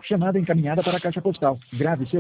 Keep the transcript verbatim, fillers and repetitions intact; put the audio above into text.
Chamada encaminhada para a caixa postal. Grave seu